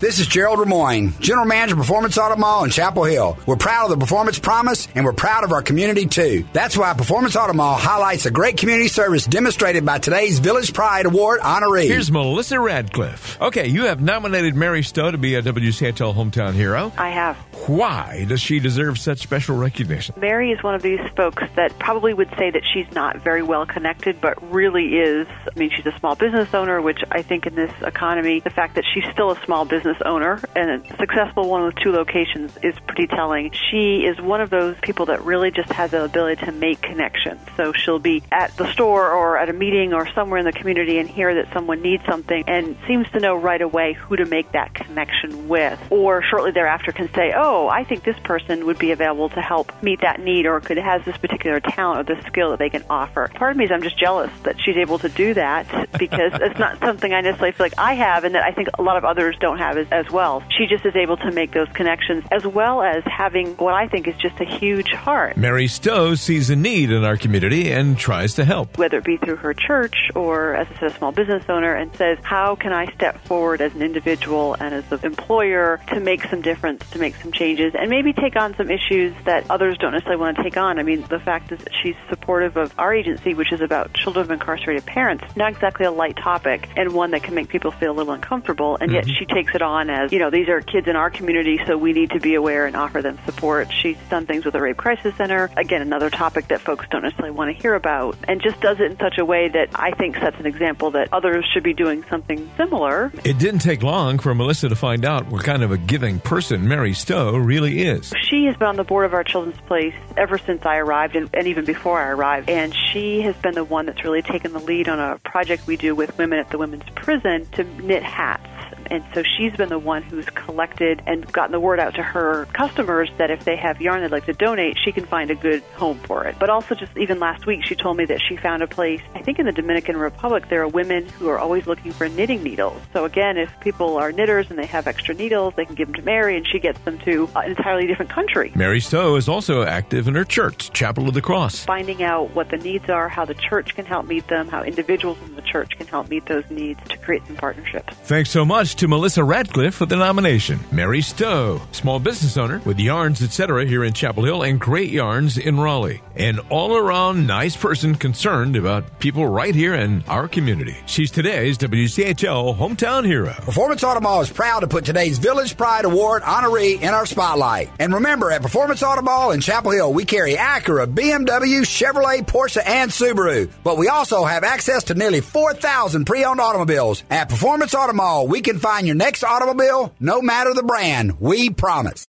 This is Gerald Lemoyne, General Manager of Performance Auto Mall in Chapel Hill. We're proud of the Performance Promise, and we're proud of our community, too. That's why Performance Auto Mall highlights the great community service demonstrated by today's Village Pride Award honoree. Here's Melissa Radcliffe. Okay, you have nominated Mary Stowe to be a WCHL Hometown Hero. I have. Why does she deserve such special recognition? Mary is one of these folks that probably would say that she's not very well connected, but really is. I mean, she's a small business owner, which I think in this economy, the fact that she's still a small business owner and a successful one with 2 locations is pretty telling. She is one of those people that really just has the ability to make connections. So she'll be at the store or at a meeting or somewhere in the community and hear that someone needs something and seems to know right away who to make that connection with. Or shortly thereafter can say, oh, I think this person would be available to help meet that need or has this particular talent or this skill that they can offer. Part of me is I'm just jealous that she's able to do that because it's not something I necessarily feel like I have and that I think a lot of others don't have as well. She just is able to make those connections as well as having what I think is just a huge heart. Mary Stowe sees a need in our community and tries to help. Whether it be through her church or as a small business owner, and says, how can I step forward as an individual and as an employer to make some difference, to make some changes, and maybe take on some issues that others don't necessarily want to take on. I mean, the fact is that she's supportive of our agency, which is about children of incarcerated parents. Not exactly a light topic and one that can make people feel a little uncomfortable, and yet she takes it on as, you know, these are kids in our community, so we need to be aware and offer them support. She's done things with the Rape Crisis Center, again, another topic that folks don't necessarily want to hear about, and just does it in such a way that I think sets an example that others should be doing something similar. It didn't take long for Melissa to find out what kind of a giving person Mary Stowe really is. She has been on the board of our Children's Place ever since I arrived and even before I arrived, and she has been the one that's really taken the lead on a project we do with women at the women's prison to knit hats. And so she's been the one who's collected and gotten the word out to her customers that if they have yarn they'd like to donate, she can find a good home for it. But also just even last week, she told me that she found a place, I think in the Dominican Republic, there are women who are always looking for knitting needles. So again, if people are knitters and they have extra needles, they can give them to Mary and she gets them to an entirely different country. Mary Stowe is also active in her church, Chapel of the Cross. Finding out what the needs are, how the church can help meet them, how individuals in the church can help meet those needs to create some partnerships. Thanks so much to Melissa Radcliffe for the nomination. Mary Stowe, small business owner with Yarns, etc. here in Chapel Hill and Great Yarns in Raleigh. An all-around nice person concerned about people right here in our community. She's today's WCHL Hometown Hero. Performance Auto Mall is proud to put today's Village Pride Award honoree in our spotlight. And remember, at Performance Auto Mall in Chapel Hill, we carry Acura, BMW, Chevrolet, Porsche, and Subaru. But we also have access to nearly 4,000 pre-owned automobiles. At Performance Auto Mall, we can find your next automobile, no matter the brand. We promise.